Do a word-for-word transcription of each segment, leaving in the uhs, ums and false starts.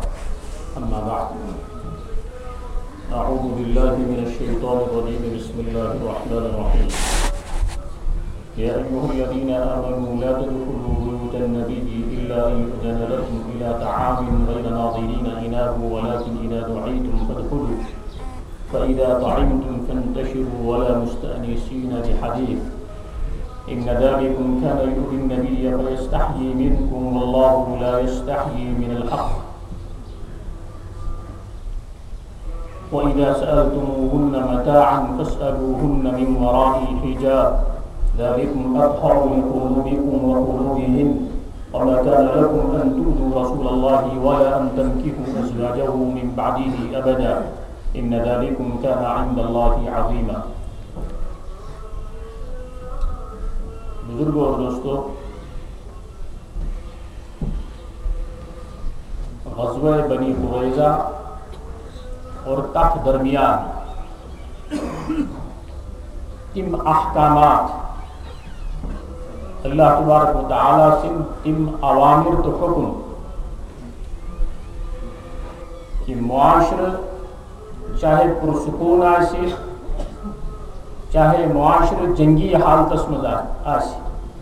أما بعد أعوذ بالله من الشيطان الرجيم بسم الله الرحمن الرحيم يا أيها الذين آمنوا لا تدخلوا بيوت النبي إلا أن يؤذن لكم إلى طعام غير ناظرين إناه ولكن إذا دعيتم فادخلوا فإذا طعمتم فانتشروا ولا مستأنسين بحديث إن ذلكم كان يؤذي النبي فيستحيي منكم والله لا يستحيي من الحق وإذا سألتموهن متاعا فاسألوهن من وراء حجاب ذلكم أطهر لقلوبكم وقلوبهن وما كان لكم أن تؤذوا رسول الله ولا أن تنكحوا أزواجه من بعده أبدا إن ذلكم كان عند الله عظيما. بزرگوں اور دوستو، غزوہ بنی قریظہ اور تک درمیان تم احکامات اللہ تبارک و تعالی سے تم اوامر تو حکم کہ معاشرہ چاہے پرسکون آسی چاہے معاشرہ جنگی حالت مز آسی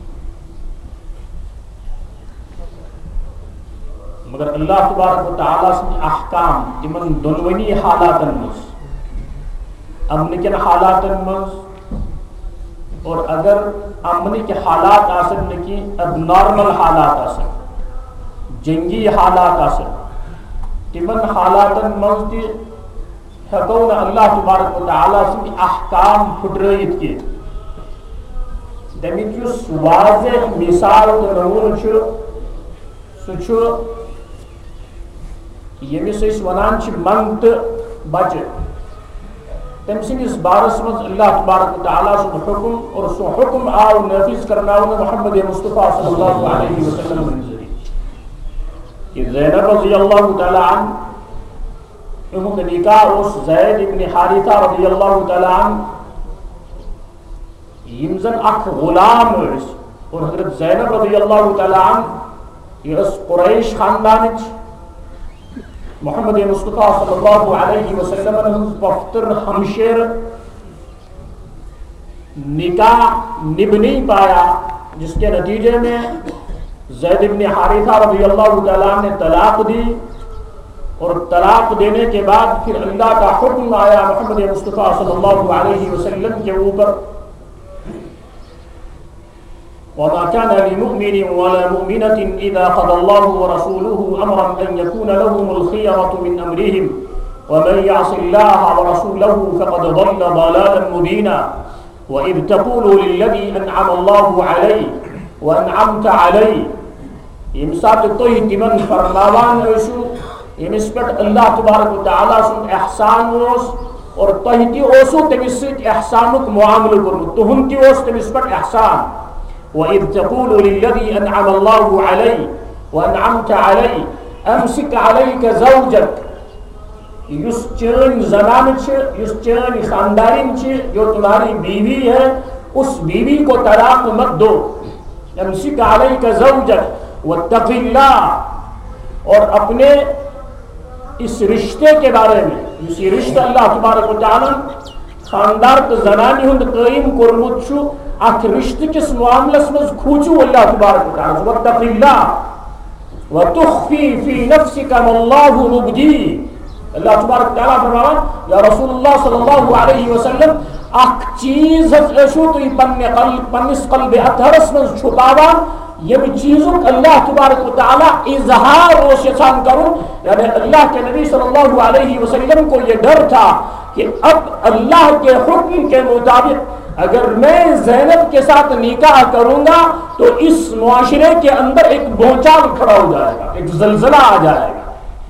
مگر اللہ تبارک و تعالی سے احکام تمن دونونی حالات مز امن کن حالات مز اور اگر امن کے حالات آسن نکی اب نارمل حالات آسن جنگی حالات آسن تمن حالات مز دی حکون اللہ تبارک و تعالی سے احکام پھٹرائیت کی دمیت یس واضح مثال تو نمون چھو سو یمس اس ونان چھ منت بچ تم سندس بارس مز اللہ تبارک و تعالی سن حکم اور سو حکم آو نافذ کرنا محمد مصطفیٰ صلی اللہ علیہ وسلم کہ زینب رضی اللہ تعالی عنہ انہوں نے نکاح اس زید ابن حارثہ رضی اللہ تعالی عنہ یمزن اخ غلام اس اور حضرت زینب رضی اللہ تعالی عنہ یہ اس قریش خاندان محمد مصطفیٰ صلی اللہ علیہ وسلم نے پفتر ہمشیر نکاح نب نہیں پایا، جس کے نتیجے میں زید ابن حارثہ رضی اللہ تعالی عنہ نے طلاق دی اور طلاق دینے کے بعد پھر اللہ کا حکم آیا محمد مصطفیٰ صلی اللہ علیہ وسلم کے اوپر وما كان لمؤمن ولا مؤمنة إذا قضى الله ورسوله أمرا أن يكون لهم الخيرة من أمرهم ومن يعص الله ورسوله فقد ضل ضلالا مبينا وإذ تقول للذي أنعم الله عليه وأنعمت عليه يمسات الطيه تمن فرماوان عشو يمسبت الله تبارك وتعالى سن احسان وس اور طهتي اوسو تمسيت احسانك معامل کرو تهنتي اوس تمسبت احسان وَإِذْ تَقُولُ لِلَّذِي أَنْعَمَ اللَّهُ عَلَيْهِ وَأَنْعَمْتَ عَلَيْهِ أَمْسِكْ عَلَيْكَ زَوْجَكَ یس چین زنان چھے یس چین خاندارین چھے جو تمہاری بیوی ہے اس بیوی کو طلاق مت دو أَمْسِكْ عَلَيْكَ زَوْجَكَ وَاتَّقِ اللَّهِ اور اپنے اس رشتے کے بارے میں یہ رشتہ اللہ تبارک و تعالی خاندار تو زنانی ہند قائم کرمت چھو اخ رشتہ کس معاملس مز کھوچو اللہ تبارک و تعالی واتق اللہ وتخفی فی نفسک ما اللہ مبدی اللہ تبارک و تعالی فرمایا یا رسول اللہ صلی اللہ علیہ وسلم اخ چیز ایشو تو پن قلب پنس قلب اطہرس مز چھپاوان یہ چیزوں اللہ تبارک و تعالی اظہار و شان کرو یعنی اللہ کے نبی صلی اللہ علیہ وسلم کو یہ ڈر تھا کہ اب اللہ کے حکم کے مطابق اگر میں زینب کے ساتھ نکاح کروں گا تو اس معاشرے کے اندر ایک بھونچال کھڑا ہو جائے گا، ایک زلزلہ آ جائے گا.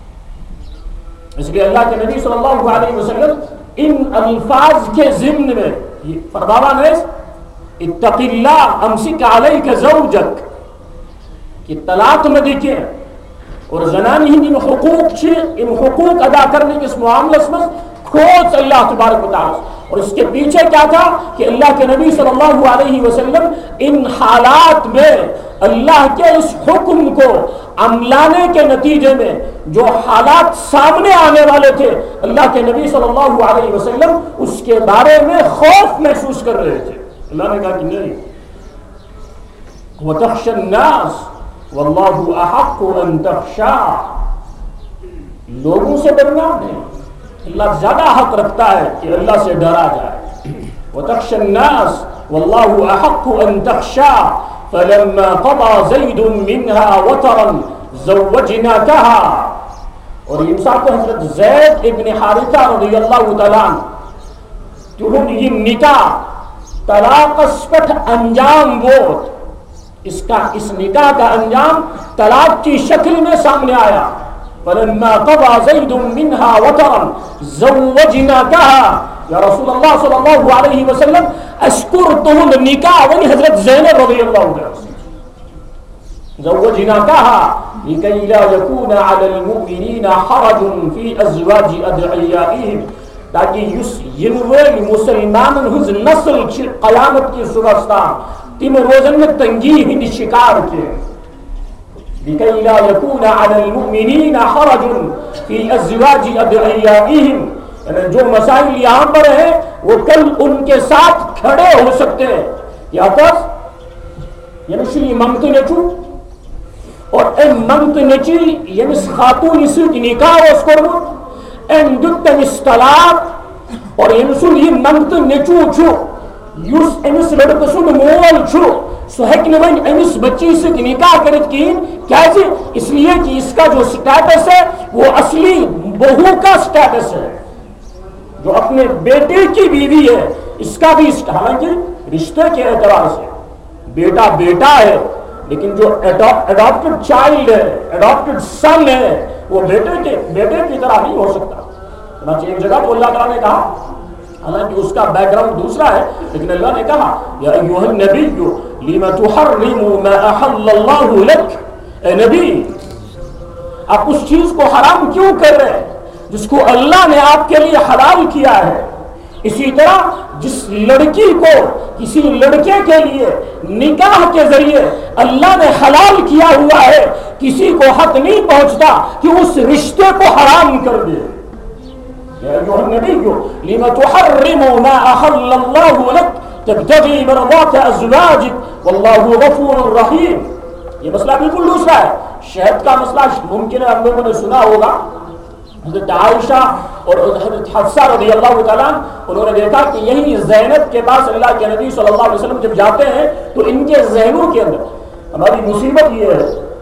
اس لیے اللہ کے نبی صلی اللہ علیہ وسلم ان الفاظ کے ضمن میں فرمایا ہے اتق اللہ امسک علیک زوجک کہ طلاق میں دیکھیں اور زنان ہی ان حقوق چھے ان حقوق ادا کرنے کے اس معاملے میں کھوچ اللہ تبارک و تعالی اور اس کے پیچھے کیا تھا کہ اللہ کے نبی صلی اللہ علیہ وسلم ان حالات میں اللہ کے اس حکم کو عملانے کے نتیجے میں جو حالات سامنے آنے والے تھے، اللہ کے نبی صلی اللہ علیہ وسلم اس کے بارے میں خوف محسوس کر رہے تھے۔ اللہ نے کہا کہ نہیں، وَتَخْشَى النَّاسَ وَاللَّهُ أَحَقُّ أَن تَخْشَىٰ، لوگوں سے ڈرنا نہیں، اللہ زیادہ حق رکھتا ہے کہ اللہ سے ڈرا جائے۔ وَتَخْشَى النَّاسَ وَاللَّهُ أَحَقُّ أَن تَخْشَىٰ فَلَمَّا قَضَىٰ زَيْدٌ مِّنْهَا وَطَرًا زَوَّجْنَاكَهَا، اور یہ مثال کو حضرت زید ابن حارثہ رضی اللہ تعالیٰ عنہ یہ نکاح طلاق اسپٹ انجام ووت، اس کا اس نکاح کا انجام طلاق کی شکل میں سامنے آیا۔ فَلَمَّا قَضَىٰ زَيْدٌ مِّنْهَا وَطَرًا زَوَّجْنَاكَهَا، یا رسول اللہ صلی اللہ علیہ وسلم اشکرتم النکاح، وہی حضرت زینب رضی اللہ عنہ، زوجناکها لکی لا یکون علی المؤمنین حرج فی ازواج ادعیائهم، تاکہ یس ینویل مسلمانن ہز نسل چھ قیامت کی صبحستان تم روزن میں تنگی ہند شکار کے، لکی لا یکون علی المؤمنین حرج فی ازواج ادعیائهم، یعنی جو مسائل یہاں پر ہیں وہ کل ان کے ساتھ کھڑے ہو سکتے ہیں۔ یا تس یعنی شلی ممت نچو اور ام ممت نچی یعنی خاتون سوت نکاح اس کرو ام دتن استلاق، اور یم سن یہ ممت نچو چھو یس امس لڑک سن مول چھو سو ہیکن ون امس بچی سے نکاح کرت کین، کیسے؟ اس لیے کہ اس کا جو سٹیٹس ہے وہ اصلی بہو کا سٹیٹس ہے، جو اپنے بیٹے کی بیوی ہے اس کا بھی، حالانکہ رشتے کے اعتبار سے بیٹا بیٹا ہے، لیکن جو اڈاپٹڈ چائلڈ ہے، اڈاپٹڈ سن ہے، وہ بیٹے کے بیٹے کی طرح نہیں ہو سکتا۔ چنانچہ ایک جگہ تو اللہ تعالیٰ نے کہا، حالانکہ اس کا بیک گراؤنڈ دوسرا ہے، لیکن اللہ نے کہا یا ایھا النبی لم تحرم ما احل اللہ لک، اے نبی آپ اس چیز کو حرام کیوں کر رہے ہیں جس کو اللہ نے آپ کے لیے حلال کیا ہے؟ اسی طرح جس لڑکی کو کسی لڑکے کے لیے نکاح کے ذریعے اللہ نے حلال کیا ہوا ہے، کسی کو حق نہیں پہنچتا کہ اس رشتے کو حرام کر دے۔ یا ایھا النبی لم تحرم ما احل اللہ لک تبتغی مرضات ازواجک واللہ غفور رحیم۔ یہ مسئلہ بالکل دوسرا ہے۔ شہد کا مسئلہ ممکن ہے ہم لوگوں نے سنا ہوگا، حضرت عائشہ اور حضرت حفصہ رضی اللہ تعالیٰ انہوں نے دیکھا کہ یہی زینب کے پاس اللہ کے نبی صلی اللہ علیہ وسلم جب جاتے ہیں تو ان کے ذہنوں کے اندر، ہماری مصیبت یہ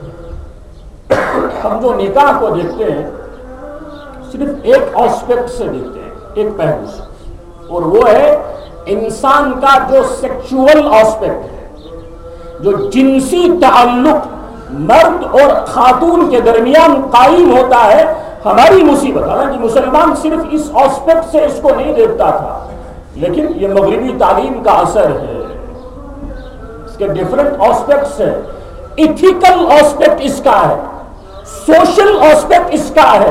ہے ہم جو نکاح کو دیکھتے ہیں صرف ایک آسپیکٹ سے دیکھتے ہیں، ایک پہلو سے، اور وہ ہے انسان کا جو سیکچول آسپیکٹ ہے، جو جنسی تعلق مرد اور خاتون کے درمیان قائم ہوتا ہے۔ ہماری مصیبت، حالانکہ مسلمان صرف اس آسپیکٹ سے اس کو نہیں دیکھتا تھا، لیکن یہ مغربی تعلیم کا اثر ہے، اس کے ڈیفرنٹ آسپیکٹس ہیں۔ ایتھیکل آسپیکٹ اس کا ہے، سوشل آسپیکٹ اس کا ہے،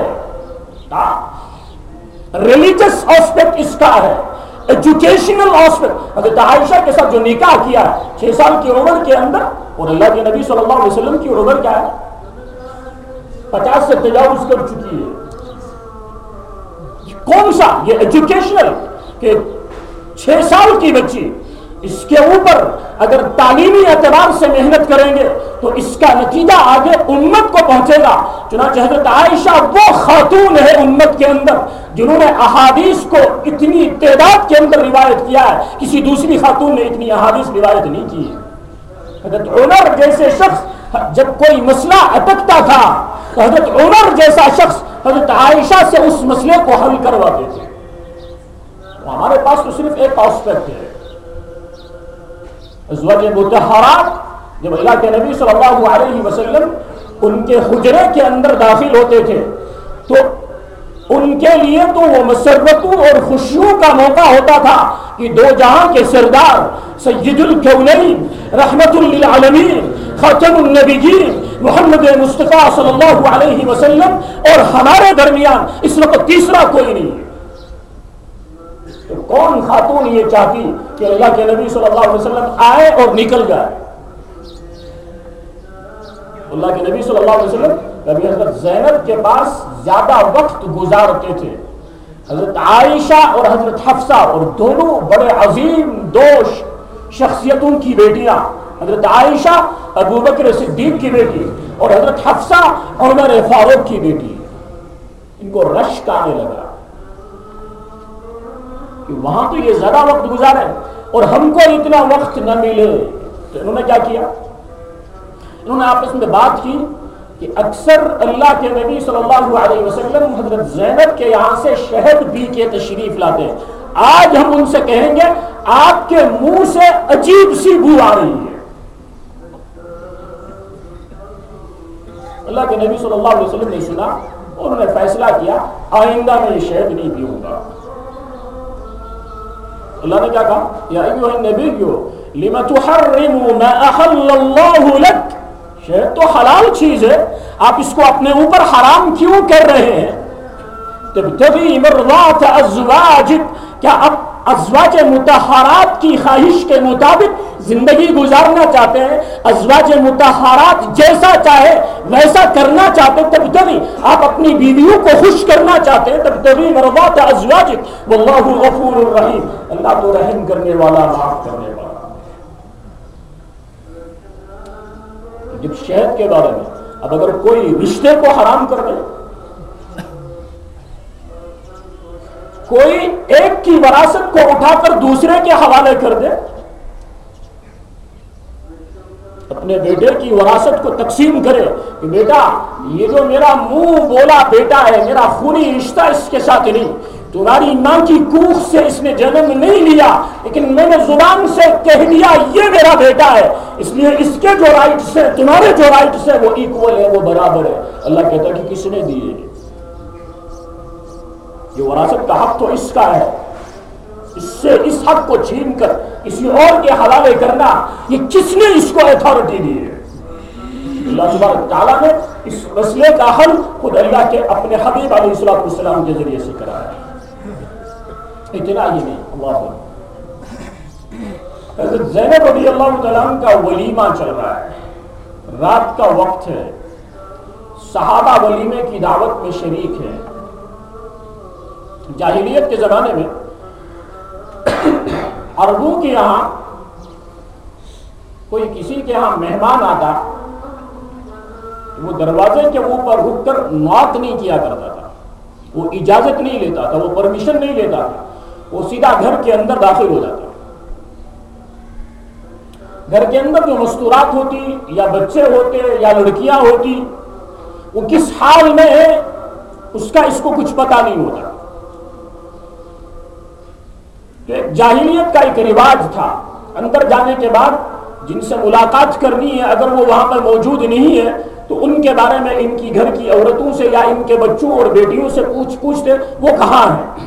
ریلیجس آسپیکٹ اس کا ہے، ایجوکیشنل آسپیکٹ۔ حضرت عائشہ کے ساتھ جو نکاح کیا ہے چھ سال کی عمر کے اندر، اور اللہ کے نبی صلی اللہ علیہ وسلم کی عمر کیا ہے؟ پچاس سے تجاوز کر چکی ہے۔ کون سا یہ ایجوکیشنل کہ چھ سال کی بچی، اس کے اوپر اگر تعلیمی اعتبار سے محنت کریں گے تو اس کا نتیجہ آگے امت کو پہنچے گا۔ چنانچہ حضرت عائشہ وہ خاتون ہے امت کے اندر جنہوں نے احادیث کو اتنی تعداد کے اندر روایت کیا ہے، کسی دوسری خاتون نے اتنی احادیث روایت نہیں کی ہے۔ حضرت عمر جیسے شخص جب کوئی مسئلہ اٹکتا تھا تو حضرت عمر جیسا شخص حضرت عائشہ سے اس مسئلے کو حل کرواتے تھے۔ ہمارے پاس تو صرف ایک آسپیکٹ ہے، ازواج مطہرات جب اللہ کے نبی صلی اللہ علیہ وسلم ان کے حجرے کے اندر داخل ہوتے تھے تو ان کے لیے تو وہ مسرتوں اور خوشیوں کا موقع ہوتا تھا کہ دو جہاں کے سردار سید الکونین رحمت للعالمین خاتم النبیین محمد مصطفیٰ صلی اللہ علیہ وسلم اور ہمارے درمیان اس وقت تیسرا کوئی نہیں ہے، تو کون خاتون یہ چاہتی کہ اللہ کے نبی صلی اللہ علیہ وسلم آئے اور نکل گئے؟ اللہ کے نبی صلی اللہ علیہ وسلم کبھی حضرت زینب کے پاس زیادہ وقت گزارتے تھے. حضرت عائشہ اور حضرت حفصہ، اور دونوں بڑے عظیم دو شخصیتوں کی بیٹیاں، حضرت عائشہ ابو بکر صدیق کی بیٹی اور حضرت حفصہ عمر فاروق کی بیٹی، ان کو رشک آنے لگا کہ وہاں تو یہ زیادہ وقت گزارے اور ہم کو اتنا وقت نہ ملے. تو انہوں نے کیا کیا؟ انہوں نے آپس میں بات کی کہ اکثر اللہ کے نبی صلی اللہ علیہ وسلم حضرت زینب کے یہاں سے شہد پی کے تشریف لاتے ہیں، آج ہم ان سے کہیں گے آپ کے منہ سے عجیب سی بو آ رہی ہے. اللہ کے نبی صلی اللہ علیہ وسلم نے سنا اور انہوں نے فیصلہ کیا آئندہ میں یہ شہد نہیں پیوں گا. اللہ نے کیا کہا؟ یا ایھا النبی لم تحرم ما احل اللہ لک، شہد تو حلال چیز ہے، آپ اس کو اپنے اوپر حرام کیوں کر رہے ہیں؟ تبتغی مرضات ازواجک، کیا آپ ازواج مطہرات کی خواہش کے مطابق زندگی گزارنا چاہتے ہیں؟ ازواج مطہرات جیسا چاہے ویسا کرنا چاہتے ہیں؟ تبتغی، آپ اپنی بیویوں کو خوش کرنا چاہتے ہیں؟ تبتغی مرضات ازواجک واللہ غفور الرحیم، اللہ تو رحم کرنے والا، معاف کرنے والا. جب شہد کے بارے میں اب اگر کوئی رشتے کو حرام کر دے، کوئی ایک کی وراثت کو اٹھا کر دوسرے کے حوالے کر دے، اپنے بیٹے کی وراثت کو تقسیم کرے کہ بیٹا یہ جو میرا منہ بولا بیٹا ہے، میرا خونی رشتہ اس کے ساتھ نہیں، تمہاری ماں کی کوکھ سے اس نے جنم نہیں لیا لیکن میں نے زبان سے کہہ دیا یہ میرا بیٹا ہے، اس لیے اس کے جو رائٹس ہیں تمہارے جو رائٹس ہیں وہ ایکول ہے، وہ برابر ہے. اللہ کہتا ہے کہ کس نے دیے؟ یہ وراثت کا حق تو اس کا ہے، اس سے اس حق کو چھین کر کسی اور کے حوالے کرنا، یہ کس نے اس کو اتھارٹی دی ہے؟ اللہ تبارک تعالیٰ نے اس مسئلے کا حل خود اللہ کے اپنے حبیب علیہ الصلوۃ والسلام کے ذریعے سے کرایا. اتنا ہی نہیں، اللہ حضرت زینب رضی اللہ تعالیٰ عنہ کا ولیمہ چل رہا ہے، رات کا وقت ہے، صحابہ ولیمے کی دعوت میں شریک ہیں. جاہلیت کے زمانے میں عربوں کے یہاں کوئی کسی کے یہاں مہمان آتا، وہ دروازے کے اوپر رک کر نوک نہیں کیا کرتا تھا، وہ اجازت نہیں لیتا تھا، وہ پرمیشن نہیں لیتا تھا، وہ سیدھا گھر کے اندر داخل ہو جاتا. گھر کے اندر جو مستورات ہوتی یا بچے ہوتے یا لڑکیاں ہوتی، وہ کس حال میں ہے اس کا اس کو کچھ پتہ نہیں ہوتا. جاہلیت کا ایک رواج تھا، اندر جانے کے بعد جن سے ملاقات کرنی ہے اگر وہ وہاں پر موجود نہیں ہے تو ان کے بارے میں ان کی گھر کی عورتوں سے یا ان کے بچوں اور بیٹیوں سے پوچھ پوچھتے وہ کہاں ہیں.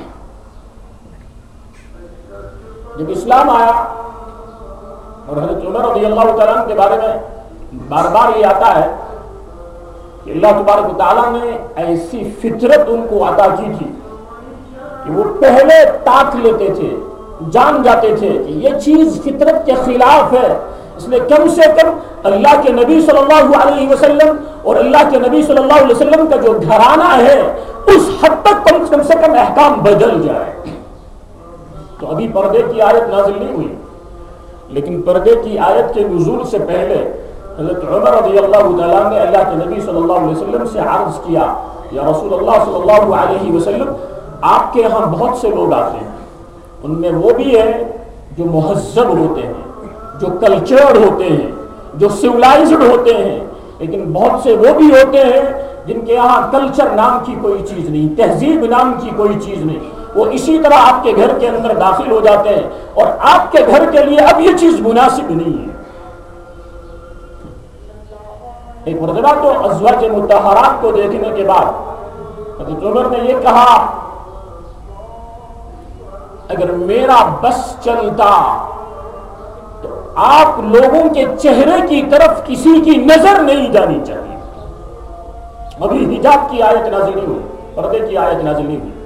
جب اسلام آیا اور حضرت عمر رضی اللہ تعالیٰ عنہ کے بارے میں بار بار یہ آتا ہے کہ اللہ تبارک و تعالیٰ نے ایسی فطرت ان کو عطا کی تھی کہ وہ پہلے تاک لیتے تھے، جان جاتے تھے کہ یہ چیز فطرت کے خلاف ہے، اس لیے کم سے کم اللہ کے نبی صلی اللہ علیہ وسلم اور اللہ کے نبی صلی اللہ علیہ وسلم کا جو گھرانہ ہے اس حد تک کم کم سے کم احکام بدل جائے. تو ابھی پردے کی آیت نازل نہیں ہوئی، لیکن پردے کی آیت کے نزول سے پہلے حضرت عمر رضی اللہ تعالیٰ نے اللہ کے نبی صلی اللہ علیہ وسلم سے عرض کیا، یا رسول اللہ صلی اللہ علیہ وسلم آپ کے یہاں بہت سے لوگ آتے ہیں، ان میں وہ بھی ہیں جو مہذب ہوتے ہیں، جو کلچرڈ ہوتے ہیں، جو سیولائزڈ ہوتے ہیں، لیکن بہت سے وہ بھی ہوتے ہیں جن کے یہاں کلچر نام کی کوئی چیز نہیں، تہذیب نام کی کوئی چیز نہیں. وہ اسی طرح آپ کے گھر کے اندر داخل ہو جاتے ہیں اور آپ کے گھر کے لیے اب یہ چیز مناسب نہیں ہے. ایک مرتبہ تو ازواج مطہرات کو دیکھنے کے بعد حضرت عمر نے یہ کہا اگر میرا بس چلتا تو آپ لوگوں کے چہرے کی طرف کسی کی نظر نہیں جانی چاہیے. ابھی حجاب کی آیت نازل نہیں ہوئی، پردے کی آیت نازل نہیں ہوئی.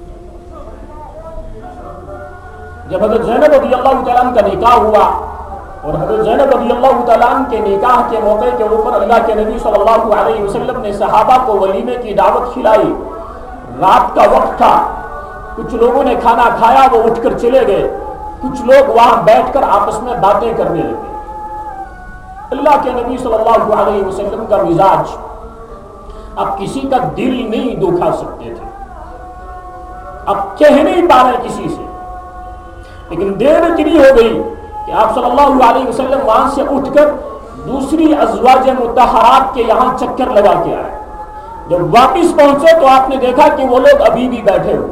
جب حضرت زینب رضی اللہ تعالیٰ عنہ کا نکاح ہوا اور حضرت زینب رضی اللہ تعالیٰ عنہ کے نکاح کے موقع کے اوپر اللہ کے نبی صلی اللہ علیہ وسلم نے صحابہ کو ولیمے کی دعوت کھلائی. رات کا وقت تھا، کچھ لوگوں نے کھانا کھایا، وہ اٹھ کر چلے گئے، کچھ لوگ وہاں بیٹھ کر آپس میں باتیں کرنے لگے. اللہ کے نبی صلی اللہ علیہ وسلم کا مزاج، اب کسی کا دل نہیں دکھا سکتے تھے، اب کہہ نہیں پا رہے کسی سے، لیکن دیر اتنی ہو گئی کہ آپ صلی اللہ علیہ وسلم وہاں سے اٹھ کر دوسری ازواج مطہرات کے یہاں چکر لگا کے آئے. جب واپس پہنچے تو آپ نے دیکھا کہ وہ لوگ ابھی بھی بیٹھے ہوئے.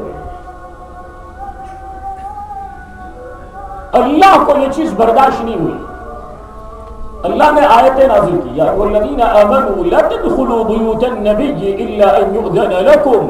اللہ کو یہ چیز برداشت نہیں ہوئی. اللہ نے آیتیں نازل کی، یا والذین آمنوا لا تدخلوا بیوت النبی الا ان یؤذن لکم.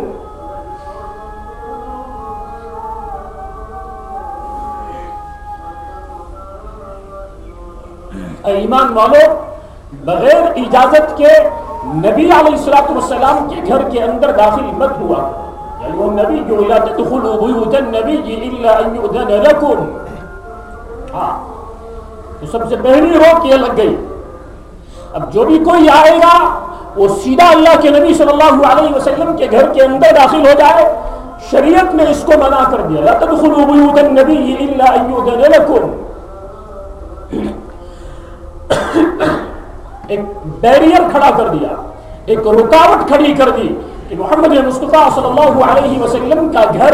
ایمان والو، بغیر اجازت کے نبی علیہ الصلوۃ والسلام کے گھر کے اندر داخل مت ہوا. یا ایھا النبی لا تدخلوا بیوت النبی الا ان یؤذن لکم. ہاں، تو سب سے پہلی روک یہ لگ گئی. اب جو بھی کوئی آئے گا وہ سیدھا اللہ کے نبی صلی اللہ علیہ وسلم کے گھر کے اندر داخل ہو جائے. شریعت نے اس کو منع کر دیا، لا تدخلوا بیوت النبی الا ان یؤذن لکم. ایک بیریئر کھڑا کر دیا، ایک رکاوٹ کھڑی کر دی کہ محمد مصطفیٰ صلی اللہ علیہ وسلم کا گھر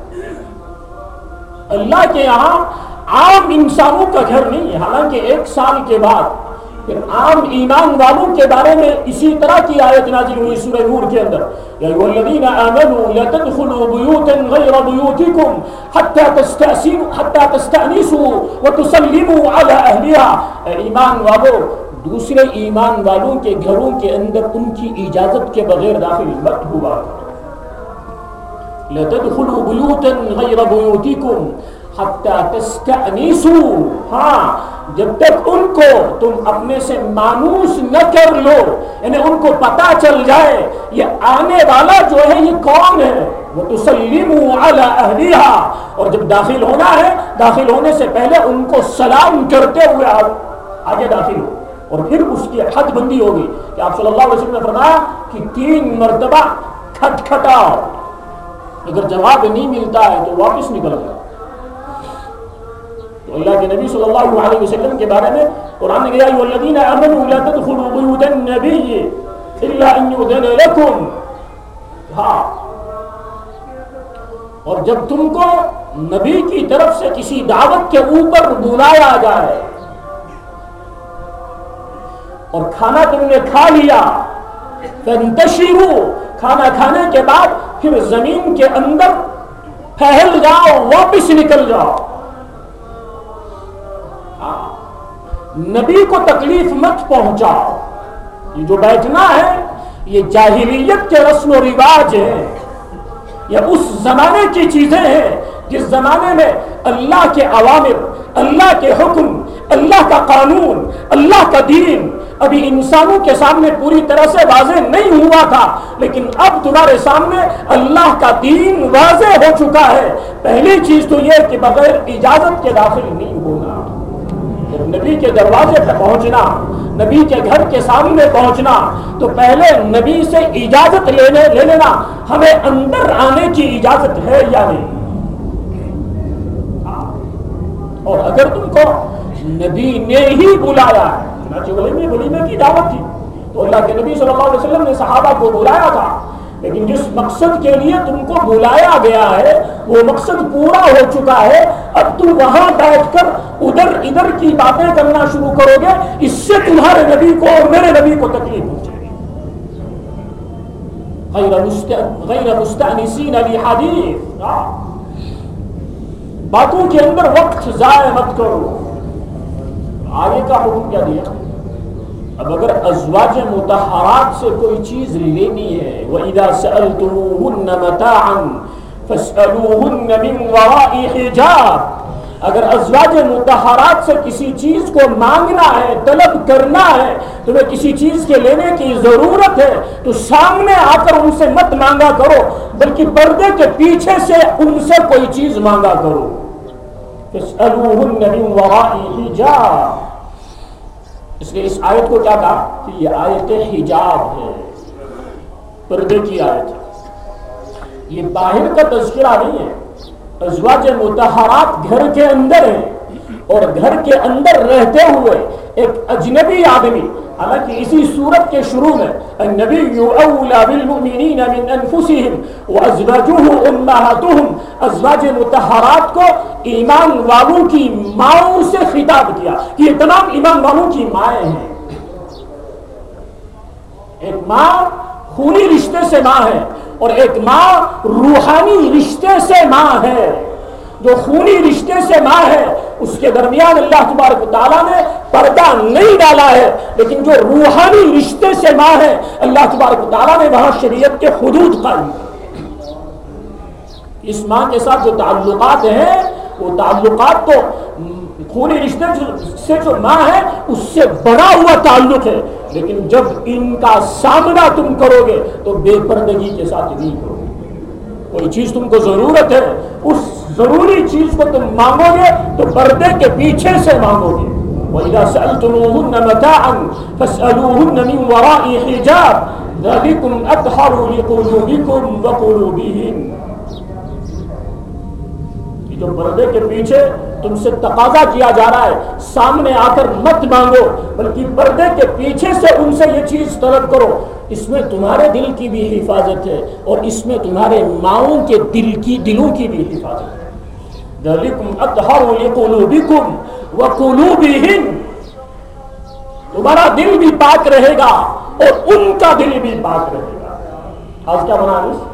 اللہ کے یہاں عام انسانوں کا گھر نہیں ہے. حالانکہ ایک سال کے بعد پھر عام ایمان والوں کے بارے میں اسی طرح کی آیت نازل ہوئی سورہ نور کے اندر، یا ایھا الذین آمنوا لا تدخلوا بیوتا غیر بیوتکم حتی تستأنسوا حتی تستأنسوا وتسلموا علی اہلها. ایمان والو، دوسرے ایمان والوں کے گھروں کے اندر ان کی اجازت کے بغیر داخل مت ہوا. لا تدخلوا بیوتا غیر بیوتکم حتی تستأنسوا. ہاں، جب تک ان کو تم اپنے سے مانوس نہ کر لو، یعنی ان کو پتا چل جائے یہ آنے والا جو ہے یہ کون ہے. وَتُسَلِّمُوا عَلَىٰ أَهْلِهَا. اور جب داخل ہونا ہے، داخل ہونے سے پہلے ان کو سلام کرتے ہوئے آگے داخل ہو. اور پھر اس کی حد بندی ہوگی کہ آپ صلی اللہ علیہ وسلم نے فرمایا کہ تین مرتبہ کھٹکھٹاؤ، اگر جواب نہیں ملتا ہے تو واپس نکل جاؤ. تو اللہ کے نبی صلی اللہ علیہ وسلم کے بارے میں قرآن نے کہا، یا ایھا الذین آمنوا لا تدخلوا بیوت النبی الا ان یؤذن لکم. ہاں، اور جب تم کو نبی کی طرف سے کسی دعوت کے اوپر بلایا جائے اور کھانا تم نے کھا لیا، فانتشروا، کھانا کھانے کے بعد پھر زمین کے اندر پھیل جاؤ، واپس نکل جاؤ. نبی کو تکلیف مت پہنچاؤ. یہ جو بیٹھنا ہے یہ جاہلیت کے رسم و رواج ہے، یہ اس زمانے کی چیزیں ہیں جس زمانے میں اللہ کے اوامر، اللہ کے حکم، اللہ کا قانون، اللہ کا دین ابھی انسانوں کے سامنے پوری طرح سے واضح نہیں ہوا تھا. لیکن اب تمہارے سامنے اللہ کا دین واضح ہو چکا ہے. پہلی چیز تو یہ کہ بغیر اجازت کے داخل نہیں ہونا. جب نبی کے دروازے پہ پہنچنا، نبی کے گھر کے سامنے پہنچنا، تو پہلے نبی سے اجازت لینے لے لینا، ہمیں اندر آنے کی اجازت ہے یا نہیں. اور اگر تم کو نبی نے ہی بلایا ہے، ولیمے ولیمے کی دعوت تھی تو اللہ کے نبی صلی اللہ علیہ وسلم نے صحابہ کو بلایا تھا، لیکن جس مقصد کے لیے تم کو بلایا گیا ہے وہ مقصد پورا ہو چکا ہے. اب تم وہاں بیٹھ کر ادھر ادھر کی باتیں کرنا شروع کرو گے، اس سے تمہارے نبی کو اور میرے نبی کو تکلیف پہنچے گی. غیر مستأنسین لحدیث، باتوں کے اندر وقت ضائع مت کرو. آگے کا حکم کیا دیا؟ اب اگر ازواج مطہرات سے کوئی چیز لینی ہے، وَإِذَا سَأَلْتُمُوهُنَّ مَتَاعًا فَاسْأَلُوهُنَّ مِنْ وَرَاءِ حِجَابٍ. اگر ازواج مطہرات سے کسی چیز کو مانگنا ہے، طلب کرنا ہے، تمہیں کسی چیز کے لینے کی ضرورت ہے تو سامنے آ کر ان سے مت مانگا کرو، بلکہ پردے کے پیچھے سے ان سے کوئی چیز مانگا کرو. فَاسْأَلُوهُنَّ مِنْ وَرَاءِ حِجَابٍ. اس لیے اس آیت کو کیا کہا کہ یہ آیت حجاب ہے، پردے کی آیت ہے، یہ باہر کا تذکرہ نہیں ہے۔ ازواج مطہرات گھر کے اندر ہیں، اور گھر کے اندر رہتے ہوئے ایک اجنبی آدمی، حالانکہ اسی سورت کے شروع میں النبی اولی بالمؤمنین من انفسہم وازواجہ امہاتہم، ازواج مطہرات کو ایمان والوں کی ماؤں سے خطاب کیا کہ یہ تمام ایمان والوں کی مائیں ہیں۔ ایک ماں خونی رشتے سے ماں ہے، اور ایک ماں روحانی رشتے سے ماں ہے۔ جو خونی رشتے سے ماں ہے اس کے درمیان اللہ تبارک و تعالیٰ نے پردہ نہیں ڈالا ہے، لیکن جو روحانی رشتے سے ماں ہے اللہ تبارک و تعالیٰ نے وہاں شریعت کے حدود قائم کیے۔ اس ماں کے ساتھ جو تعلقات ہیں وہ تعلقات تو خونی رشتے سے جو ماں ہے اس سے بڑا ہوا تعلق ہے، لیکن جب ان کا سامنا تم کرو گے تو بے پردگی کے ساتھ نہیں کرو گے۔ کوئی چیز تم کو ضرورت ہے، اس ضروری چیز کو تم مانگو گے تو پردے کے پیچھے سے مانگو گے۔ وَإِذَا سَأَلْتُمُوهُنَّ مَتَاعًا فَاسْأَلُوهُنَّ مِنْ وَرَاءِ حِجَابٍ ذَلِكُمْ أَطْهَرُ لِقُلُوبِكُمْ وَقُلُوبِهِمْ۔ جو پردے کے پیچھے تم سے تقاضا کیا جا رہا ہے، سامنے آ کر مت مانگو، بلکہ پردے کے پیچھے سے ان سے یہ چیز طلب کرو۔ اس میں تمہارے دل کی بھی حفاظت ہے، اور اس میں تمہارے ماؤں کے دل کی دلوں کی بھی حفاظت ہے۔ ذَلِكُمْ أَطْهَرُ لِقُلُوبِكُمْ وَقُلُوبِهِمْ۔ تمہارا دل بھی پاک رہے گا اور ان کا دل بھی پاک رہے گا۔ آج کیا بنا ہے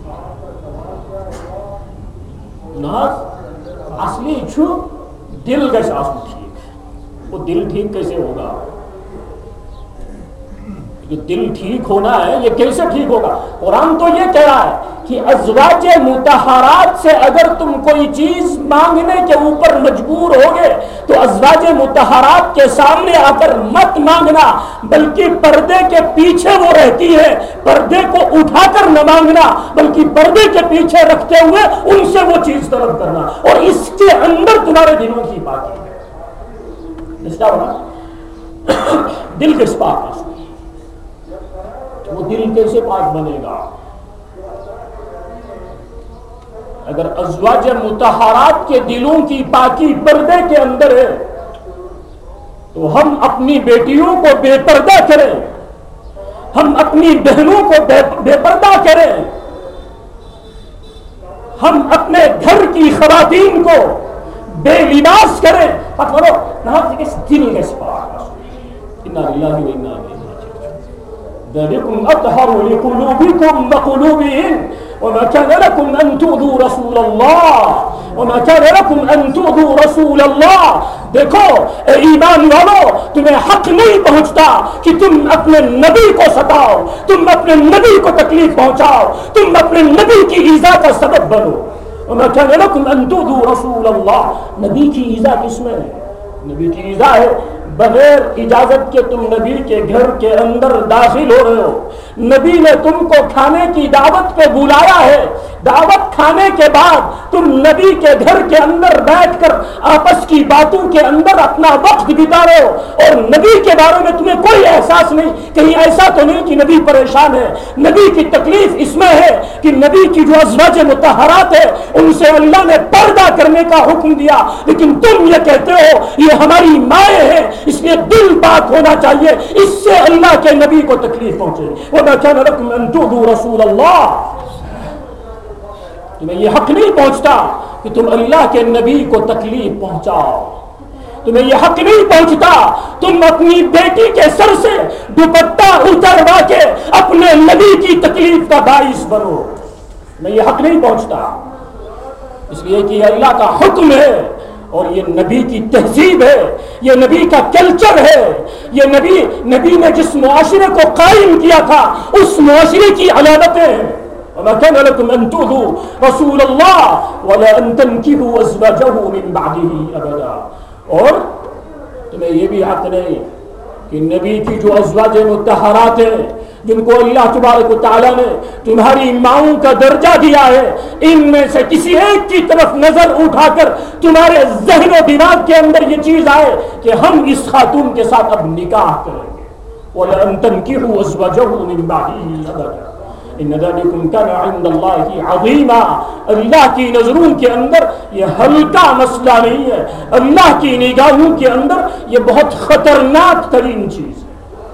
ناز اصلی چھو دل گش آسو ٹھیک، وہ دل ٹھیک کیسے ہوگا؟ جو دل ٹھیک ہونا ہے یہ کیسے ٹھیک ہوگا؟ قرآن تو یہ کہہ رہا ہے کہ ازواج مطہرات سے اگر تم کوئی چیز مانگنے کے اوپر مجبور ہوگے تو ازواج مطہرات کے سامنے آ کر مت مانگنا، بلکہ پردے کے پیچھے وہ رہتی ہے، پردے کو اٹھا کر نہ مانگنا بلکہ پردے کے پیچھے رکھتے ہوئے ان سے وہ چیز طلب کرنا، اور اس کے اندر تمہارے دلوں کی پاکی ہے۔ اس کا بنا دل کس پاک ہے؟ وہ دل کیسے پاک بنے گا؟ اگر ازواج مطہرات کے دلوں کی پاکی پردے کے اندر ہے تو ہم اپنی بیٹیوں کو بے پردہ کریں، ہم اپنی بہنوں کو بے پردہ کریں، ہم اپنے گھر کی خواتین کو بے لباس کریں۔ بات کرو دل کے پاک، انا للہ و انا الیہ ذَلِكُمْ أَطْهَرُ لِقُلُوبِكُمْ وَقُلُوبِهِمْ وَمَا كَانَ لَكُمْ أَن تُؤْذُوا رَسُولَ اللَّهِ وَمَا كَانَ لَكُمْ أَن تُؤْذُوا رَسُولَ اللَّهِ۔ دیکھو اے ایمان والو، تمہیں حق نہیں پہنچتا کہ تم اپنے نبی کو ستاؤ، تم اپنے نبی کو تکلیف پہنچاؤ، تم اپنے نبی کی ایذا کا سبب بنو۔ وَمَا كَانَ لَكُمْ أَن تُؤْذُوا رَسُولَ اللَّهِ۔ نبی کی ایذا کس میں ہے؟ نبی کی ایذا ہے بغیر اجازت کے تم نبی کے گھر کے اندر داخل ہو رہے ہو، نبی نے تم کو کھانے کی دعوت پہ بلایا ہے، دعوت کھانے کے بعد تم نبی کے گھر کے اندر بیٹھ کر آپس کی باتوں کے اندر اپنا وقت بتا رہے ہو، اور نبی کے بارے میں تمہیں کوئی احساس نہیں، کہیں ایسا تو نہیں کہ نبی پریشان ہے۔ نبی کی تکلیف اس میں ہے کہ نبی کی جو ازواج مطہرات ہے ان سے اللہ نے پردہ کرنے کا حکم دیا، لیکن تم یہ کہتے ہو یہ ہماری مائیں ہیں، اس لیے دل پاک ہونا چاہیے، اس سے اللہ کے نبی کو تکلیف پہنچے۔ وَمَا كَانَ لَكُمْ أَن تُؤْذُوا رَسُولَ اللَّهِ۔ تمہیں یہ حق نہیں پہنچتا کہ تم اللہ کے نبی کو تکلیف پہنچاؤ، تمہیں یہ حق نہیں پہنچتا تم اپنی بیٹی کے سر سے دوپٹہ اتروا کے اپنے نبی کی تکلیف کا باعث بنو، تمہیں یہ حق نہیں پہنچتا، اس لیے کہ یہ اللہ کا حکم ہے، اور یہ نبی کی تہذیب ہے، یہ نبی کا کلچر ہے، یہ نبی نبی نے جس معاشرے کو قائم کیا تھا اس معاشرے کی علامتیں ہیں۔ وَمَا كَانَ لَكُمْ أَن تُؤْذُوا رَسُولَ اللَّهِ وَلَا أَن تَنكِحُوا أَزْوَاجَهُ مِن بَعْدِهِ أَبَدًا۔ اور تمہیں یہ بھی حق نہیں کہ نبی کی جو ازواج مطہرات ہیں، جن کو اللہ تبارک و تعالیٰ نے تمہاری ماؤں کا درجہ دیا ہے، ان میں سے کسی ایک کی طرف نظر اٹھا کر تمہارے ذہن و دماغ کے اندر یہ چیز آئے کہ ہم اس خاتون کے ساتھ اب نکاح کریں گے، وَلَأَن تَنْكِحُوا أَزْوَاجَهُ مِن بَعْدِهِ أَبَدًا إِنَّ ذَلِكُمْ كَانَ عِندَ اللَّهِ عَظِيمًا۔ اللہ کی نظروں کے اندر یہ ہلکا مسئلہ نہیں ہے، اللہ کی نگاہوں کے اندر یہ بہت خطرناک ترین چیز ہے۔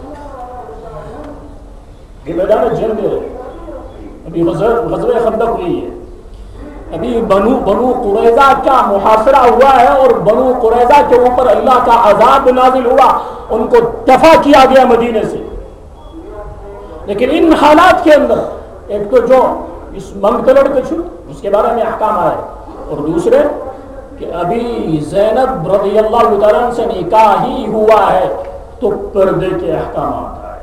یہ میدان جنگ ہے، ابھی غزوہ خندق ہوئی ہے، ابھی بنو بنو قریظہ کا محاصرہ ہوا ہے اور بنو قریظہ کے اوپر اللہ کا عذاب نازل ہوا، ان کو دفع کیا گیا مدینے سے۔ لیکن ان حالات کے اندر ایک تو جو اس منگ تلڑ کے چھوٹ اس کے بارے میں احکام آئے، اور دوسرے کہ ابھی زینب رضی اللہ تعالیٰ سے نکاح ہی ہوا ہے تو پردے کے احکامات آئے۔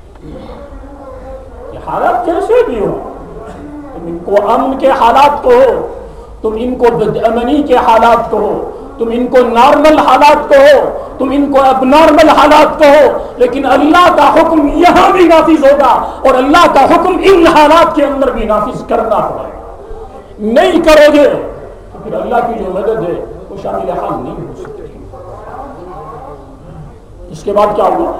حالات کیسے بھی ہو، تم ان کو امن کے حالات کہو، تم ان کو بد امنی کے حالات کہو، تم ان کو نارمل حالات کہو، تم ان کو اب نارمل حالات کہو، لیکن اللہ کا حکم یہاں بھی نافذ ہوگا اور اللہ کا حکم ان حالات کے اندر بھی نافذ کرنا پڑے گا۔ نہیں کرو گے تو پھر اللہ کی جو مدد ہے وہ شامل حال نہیں ہو سکتی۔ اس کے بعد کیا ہوا؟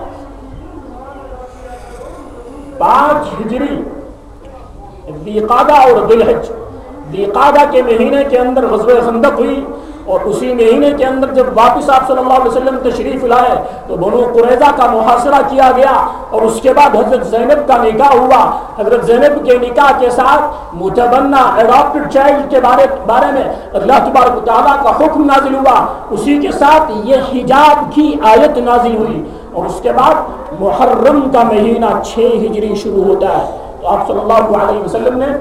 پانچ ہجری ذی قعدہ اور ذی الحج، ذی قعدہ کے مہینے کے اندر غزوہ خندق ہوئی، اور اسی مہینے کے اندر جب واپس آپ صلی اللہ علیہ وسلم تشریف لائے تو بنو قریظہ کا محاصرہ کیا گیا، اور اس کے بعد حضرت زینب کا نکاح ہوا۔ حضرت زینب کے نکاح کے ساتھ متبنہ ایڈاپٹڈ چائلڈ کے بارے بارے میں اللہ تبارک و تعالیٰ کا حکم نازل ہوا، اسی کے ساتھ یہ حجاب کی آیت نازل ہوئی، اور اس کے بعد محرم کا مہینہ چھ ہجری شروع ہوتا ہے۔ تو آپ صلی اللہ علیہ وسلم نے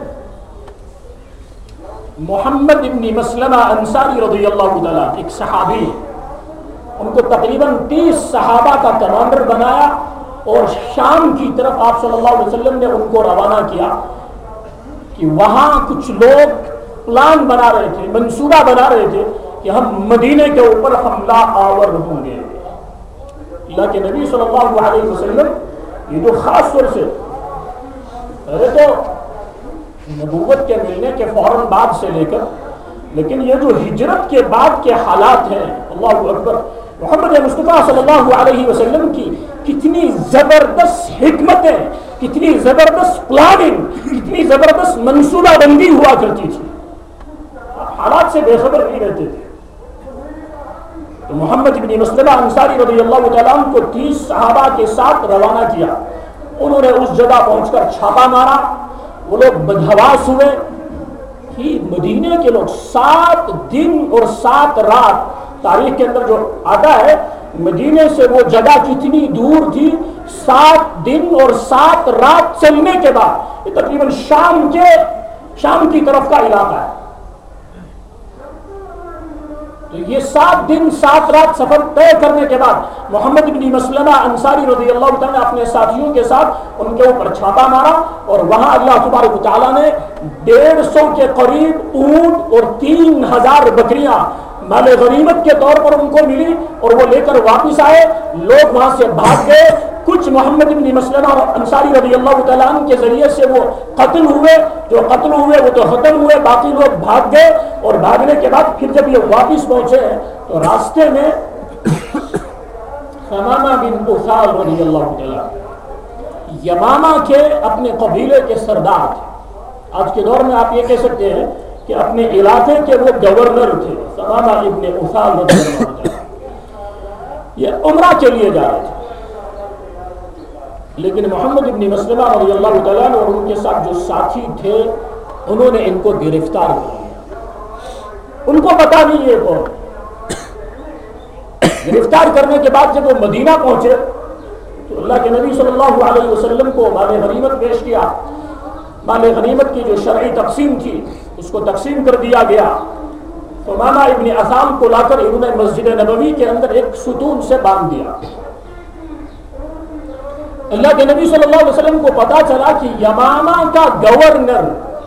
محمد ابن مسلمہ انصاری رضی اللہ تعالیٰ، ایک صحابی، ان کو تقریباً تیس صحابہ کا کمانڈر بنایا، اور شام کی طرف آپ صلی اللہ علیہ وسلم نے ان کو روانہ کیا کہ وہاں کچھ لوگ پلان بنا رہے تھے، منصوبہ بنا رہے تھے کہ ہم مدینے کے اوپر حملہ آور ہوں گے۔ اللہ کے نبی صلی اللہ علیہ وسلم یہ جو خاص طور سے پہلے تو نبوت کے ملنے کے فوراً بعد سے لے کر، لیکن یہ جو ہجرت کے بعد کے حالات ہیں، اللہ اکبر، محمد مصطفیٰ صلی اللہ علیہ وسلم کی کتنی زبردست حکمتیں، کتنی زبردست پلاننگ، کتنی زبردست منصوبہ بندی ہوا کرتی تھی، حالات سے بے خبر نہیں رہتے تھے۔ تو محمد بن مسلمہ انصاری رضی اللہ تعالیٰ عنہ کو تیس صحابہ کے ساتھ روانہ کیا۔ انہوں نے اس جگہ پہنچ کر چھاپا مارا، وہ لوگ بدحواس ہوئے کہ مدینے کے لوگ سات دن اور سات رات، تاریخ کے اندر جو آتا ہے مدینے سے وہ جگہ کتنی دور تھی، سات دن اور سات رات چلنے کے بعد، یہ تقریباً شام کے شام کی طرف کا علاقہ ہے، تو یہ سات دن سات رات سفر طے کرنے کے بعد محمد بن مسلمہ انصاری رضی اللہ تعالیٰ نے اپنے ساتھیوں کے ساتھ ان کے اوپر چھاپا مارا، اور وہاں اللہ تبارک و تعالیٰ نے ڈیڑھ سو کے قریب اونٹ اور تین ہزار بکریاں مال غنیمت کے طور پر ان کو ملی، اور وہ لے کر واپس آئے۔ لوگ وہاں سے بھاگ گئے، کچھ محمد بن مسلمہ انصاری رضی اللہ تعالیٰ عنہ کے ذریعے سے وہ قتل ہوئے، جو قتل ہوئے وہ تو ختم ہوئے، باقی لوگ بھاگ گئے، اور بھاگنے کے بعد پھر جب یہ واپس پہنچے تو راستے میں ثمامہ بن اثال رضی اللہ تعالیٰ یمامہ کے اپنے قبیلے کے سردار تھے، آج کے دور میں آپ یہ کہہ سکتے ہیں کہ اپنے علاقے کے وہ گورنر تھے، ثمامہ ابن اثال رضی اللہ تعالیٰ، یہ عمرہ کے لیے جا رہے تھے، لیکن محمد ابن مسلمہ رضی اللہ تعالیٰ اور ان کے ساتھ جو ساتھی تھے انہوں نے ان کو گرفتار کر لیا، ان کو پتا نہیں یہ کون۔ گرفتار کرنے کے بعد جب وہ مدینہ پہنچے تو اللہ کے نبی صلی اللہ علیہ وسلم کو مال غنیمت پیش کیا، مال غنیمت کی جو شرعی تقسیم تھی اس کو تقسیم کر دیا گیا۔ تو ثمامہ ابن اثال کو لا کر انہوں نے مسجد نبوی کے اندر ایک ستون سے باندھ دیا۔ اللہ کے نبی صلی اللہ علیہ وسلم کو پتا چلا کہ یمامہ کا گورنر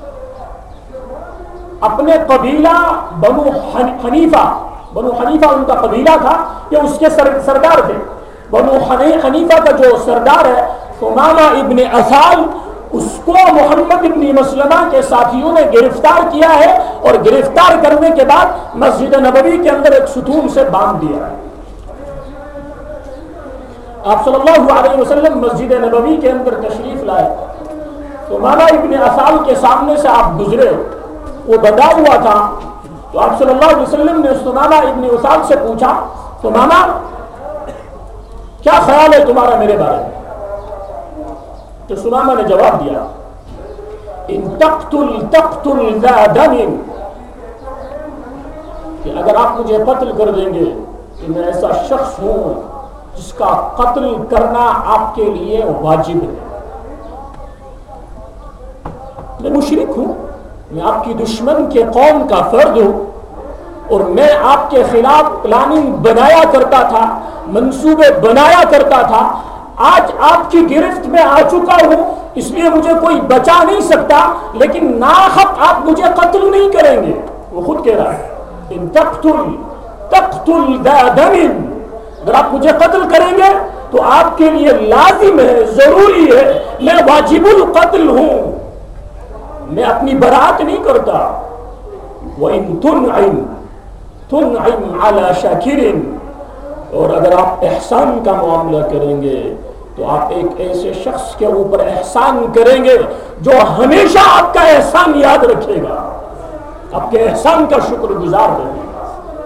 اپنے قبیلہ بنو حنیفہ، بنو حنیفہ ان کا قبیلہ تھا، یہ اس کے سردار تھے۔ بنو حنیفہ کا جو سردار ہے ثمامہ ابن اسال، اس کو محمد ابن مسلمہ کے ساتھیوں نے گرفتار کیا ہے اور گرفتار کرنے کے بعد مسجد نبوی کے اندر ایک ستون سے باندھ دیا ہے۔ آپ صلی اللہ علیہ وسلم مسجد نبوی کے اندر تشریف لائے، ثمامہ ابن اسال کے سامنے سے آپ گزرے، وہ بندھا ہوا تھا، تو آپ صلی اللہ علیہ وسلم نے ثمامہ ابن اسال سے پوچھا، ثمامہ کیا خیال ہے تمہارا میرے بارے میں؟ تو ثمامہ نے جواب دیا، ان تقتل تقتل ذا دم، کہ اگر آپ مجھے قتل کر دیں گے تو میں ایسا شخص ہوں جس کا قتل کرنا آپ کے لیے واجب ہے۔ میں مشرک ہوں، میں آپ کی دشمن کے قوم کا فرد ہوں، اور میں آپ کے خلاف پلاننگ بنایا کرتا تھا، منصوبے بنایا کرتا تھا، آج آپ کی گرفت میں آ چکا ہوں، اس لیے مجھے کوئی بچا نہیں سکتا، لیکن ناحق آپ مجھے قتل نہیں کریں گے۔ وہ خود کہہ رہا ہے ان تقتل تقتل ذا دم، اگر آپ مجھے قتل کریں گے تو آپ کے لیے لازم ہے، ضروری ہے، میں واجب القتل ہوں، میں اپنی برات نہیں کرتا۔ وَإِن تُنْعِمْ تُنْعِمْ عَلَى شَاكِرٍ، اور اگر آپ احسان کا معاملہ کریں گے تو آپ ایک ایسے شخص کے اوپر احسان کریں گے جو ہمیشہ آپ کا احسان یاد رکھے گا، آپ کے احسان کا شکر گزار رہے گا۔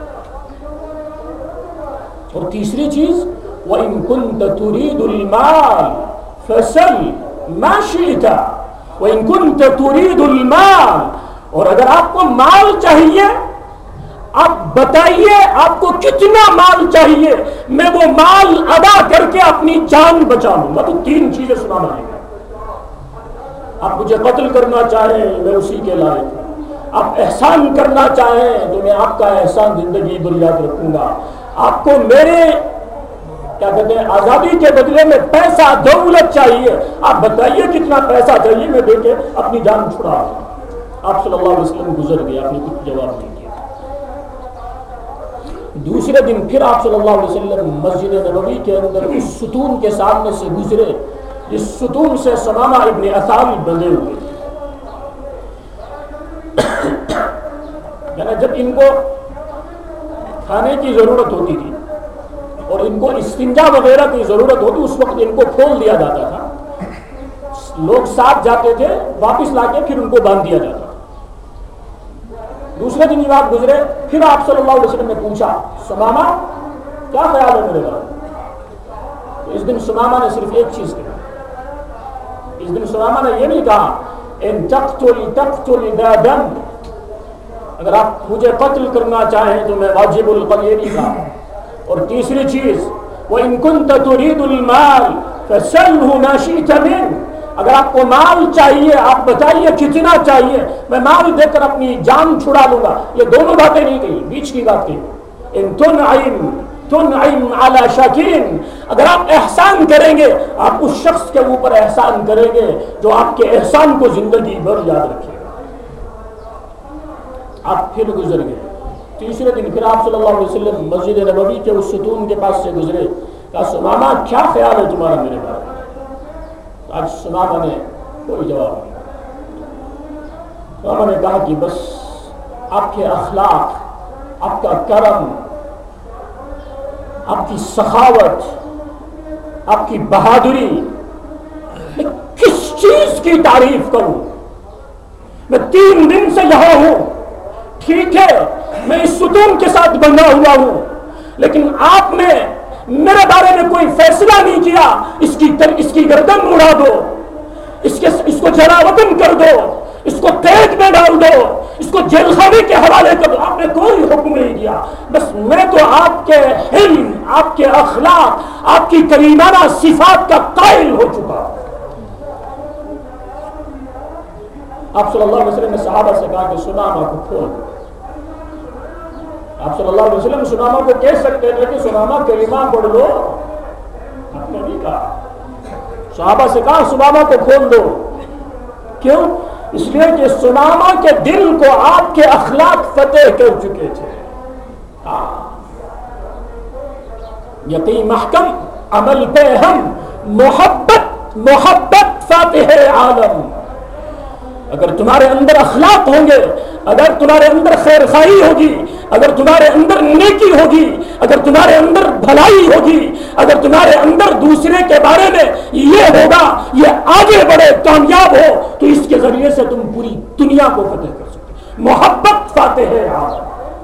اور تیسری چیز وَإِن كُنْتَ تُرِيدُ الْمَالَ فَسَلْ مَا شِئْتَ، وَإِن كُنْتَ تُرِيدُ الْمَالَ، اور اگر آپ کو مال چاہیے آپ بتائیے آپ کو کتنا مال چاہیے، میں وہ مال ادا کر کے اپنی جان بچا لوں گا۔ تو تین چیزیں سنانا ہے، آپ مجھے قتل کرنا چاہیں میں اسی کے لائق ہوں، آپ احسان کرنا چاہیں تو میں آپ کا احسان زندگی بھر یاد رکھوں گا، آپ کو میرے کیا کہتے ہیں آزادی کے بدلے میں پیسہ دولت چاہیے، آپ بتائیے کتنا پیسہ چاہیے، میں دے کے اپنی جان چھڑا دوں۔ آپ صلی اللہ علیہ وسلم گزر گئے، آپ نے کچھ جواب نہیں دیا۔ دوسرے دن پھر آپ صلی اللہ علیہ وسلم مسجد نبوی کے اندر اس ستون کے سامنے سے گزرے جس ستون سے ثمامہ ابن اسال بندھے ہوئے تھے۔ جب ان کو کھانے کی ضرورت ہوتی تھی اور ان کو استنجا وغیرہ کی ضرورت ہوتی، اس وقت ان کو کھول دیا جاتا تھا، لوگ ساتھ جاتے تھے، واپس لا کے پھر ان کو باندھ دیا جاتا تھا۔ دوسرے دن یہ بات گزرے، پھر آپ صلی اللہ علیہ وسلم نے پوچھا ثمامہ کیا خیال ہے میرے بارے میں؟ تو اس دن ثمامہ نے صرف ایک چیز کہی، اس دن ثمامہ نے یہ نہیں کہا ان تقتل تقتل ذا دم، اگر آپ مجھے قتل کرنا چاہیں تو میں واجب القتل، یہ نہیں کہا۔ اور تیسری چیز وَإِن كُنْتَ تُرِيدُ الْمَالَ فَسَلْهُ مَا شِئْتَ مِنْهُ، اگر آپ کو مال چاہیے آپ بتائیے کتنا چاہیے، میں مال دے کر اپنی جان چھڑا لوں گا۔ یہ دونوں باتیں نہیں کہی، بیچ کی بات کہی، ان تنعم تنعم علی شاکرین، اگر آپ احسان کریں گے آپ اس شخص کے اوپر احسان کریں گے جو آپ کے احسان کو زندگی بھر یاد رکھے گا۔ آپ پھر گزر گئے، تیسرے دن پھر آپ صلی اللہ علیہ وسلم مسجد نبوی کے اس ستون کے پاس سے گزرے، کہا ثمامہ کیا خیال ہے تمہارا میرے بارے میں؟ آج ثمامہ نے کوئی جواب نہیں۔ ثمامہ نے کہا کہ بس آپ کے اخلاق، آپ کا کرم، آپ کی سخاوت، آپ کی بہادری، میں کس چیز کی تعریف کروں؟ میں تین دن سے یہاں ہوں، ٹھیک ہے میں اس ستون کے ساتھ بندھا ہوا ہوں، لیکن آپ نے میرے بارے میں کوئی فیصلہ نہیں کیا، اس کی تر اس کی گردن اڑا دو، اس کے اس کو جلا وطن کر دو، اس کو قید میں ڈال دو، اس کو جیل خانے کے حوالے کر دو، آپ نے کوئی حکم نہیں دیا۔ بس میں تو آپ کے حلم، آپ کے اخلاق، آپ کی کریمانہ صفات کا قائل ہو چکا۔ آپ صلی اللہ علیہ وسلم نے صحابہ سے کہا کہ ثمامہ کو کھول دو۔ آپ صلی اللہ علیہ وسلم ثمامہ کو کہہ سکتے تھے کہ ثمامہ کلمہ پڑھ لو، آپ نے نہیں کہا۔ صحابہ سے کہا ثمامہ کو کھول دو، کیوں؟ اس لیے کہ ثمامہ کے دل کو آپ کے اخلاق فتح کر چکے تھے۔ یقین محکم، عمل پہ ہم، محبت محبت فاتح عالم. اگر تمہارے اندر اخلاق ہوں گے، اگر تمہارے اندر خیر خواہی ہوگی، اگر تمہارے اندر نیکی ہوگی، اگر تمہارے اندر بھلائی ہوگی، اگر تمہارے اندر دوسرے کے بارے میں یہ ہوگا، یہ آگے بڑھے، کامیاب ہو، تو اس کے ذریعے سے تم پوری دنیا کو فتح کر سکتے. محبت فاتح عالم.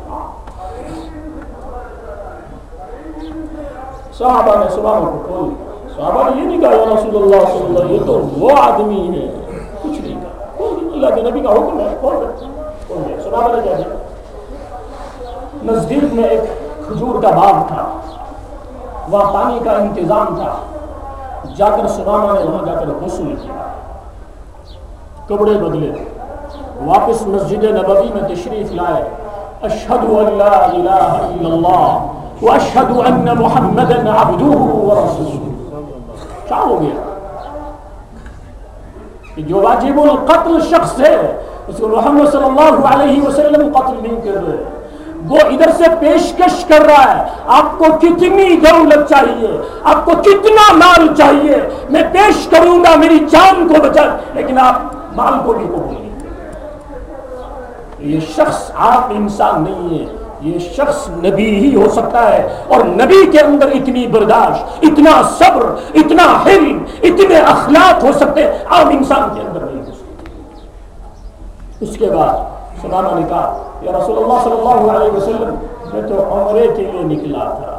صحابہ نے سبحانہ کو کھول دیا. صحابہ نے یہ نہیں کہا یا رسول اللہ صلی اللہ علیہ وسلم یہ تو وہ آدمی ہے، کچھ نہیں کہا. اللہ کے نبی کا حکم ہے، کھول دیا. صحابہ نے کیا کیا؟ نزدیک میں ایک کھجور کا باغ تھا، وہاں پانی کا انتظام تھا. جا کر سبحانہ نے وہاں جا کر غسل کیا، کپڑے بدلے، واپس مسجد نبوی میں تشریف لائے. اشہد ان لا الہ الا اللہ واشہد ان محمدا عبدہ ورسولہ. کیا ہو گیا کہ جو واجب القتل شخص ہے اس کو محمد صلی اللہ علیہ وسلم قتل نہیں کر رہے، وہ ادھر سے پیشکش کر رہا ہے آپ کو کتنی دولت چاہیے، آپ کو کتنا مال چاہیے، میں پیش کروں گا میری جان کو بچا، لیکن آپ مال کو بھی قبول نہیں کریں. یہ شخص عام انسان نہیں ہے، یہ شخص نبی ہی ہو سکتا ہے. اور نبی کے اندر اتنی برداشت، اتنا صبر، اتنا حلم، اتنے اخلاق ہو سکتے، عام انسان کے اندر نہیں ہو سکتے. اس کے بعد سلامہ نے کہا یا رسول اللہ صلی اللہ علیہ وسلم میں تو عمرے کے لیے نکلا تھا،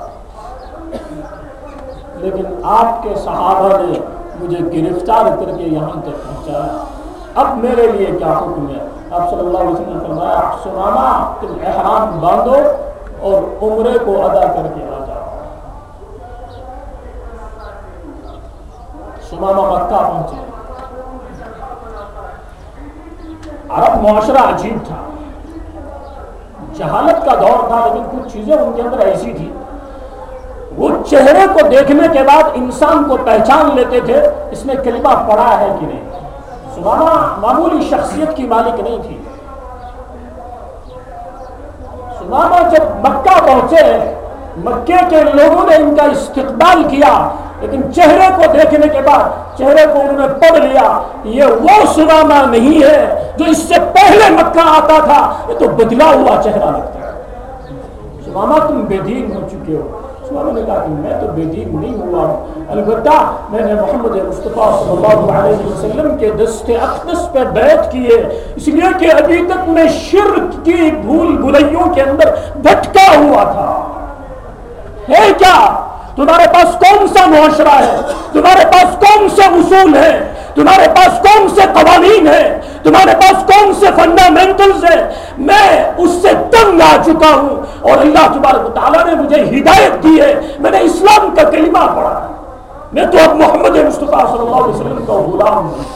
لیکن آپ کے صحابہ نے مجھے گرفتار کر کے یہاں تک پہنچایا، اب میرے لیے کیا حکم ہے؟ آپ صلی اللہ علیہ وسلم نے فرمایا سمامہ تم احرام باندھو اور عمرے کو ادا کر کے آ جاؤ. سمامہ مکہ پہنچے. عرب معاشرہ عجیب تھا، جہالت کا دور تھا، لیکن کچھ چیزیں ان کے اندر ایسی تھی وہ چہرے کو دیکھنے کے بعد انسان کو پہچان لیتے تھے اس نے کلمہ پڑھا ہے کہ نہیں. سمامہ معمولی شخصیت کی مالک نہیں تھی. سمامہ جب مکہ پہنچے، مکے کے لوگوں نے ان کا استقبال کیا، لیکن چہرے کو دیکھنے کے بعد چہرے کو انہوں نے پڑھ لیا، یہ وہ سمامہ نہیں ہے جو اس سے پہلے مکہ آتا تھا، یہ تو بدلا ہوا چہرہ لگتا ہے. سمامہ تم بے دین ہو چکے ہو. سمامہ نے کہا کہ میں تو بے دین نہیں ہوا ہوں، البتہ میں نے محمد مصطفیٰ صلی اللہ علیہ وسلم کے دست اقدس پہ بیعت کی ہے، اس لیے کہ ابھی تک میں شرک کی بھول بھلائیوں کے اندر بھٹکا ہوا تھا. ہے کیا تمہارے پاس کون سا معاشرہ ہے، تمہارے پاس کون سے اصول ہیں، تمہارے پاس کون سے قوانین ہیں، تمہارے پاس کون سے فنڈامنٹلز ہیں؟ میں اس سے تنگ آ چکا ہوں اور اللہ تبارک و تعالیٰ نے مجھے ہدایت دی ہے، میں نے اسلام کا کلمہ پڑھا ہے، میں تو اب محمد مصطفیٰ صلی اللہ علیہ وسلم کا غلام ہوں.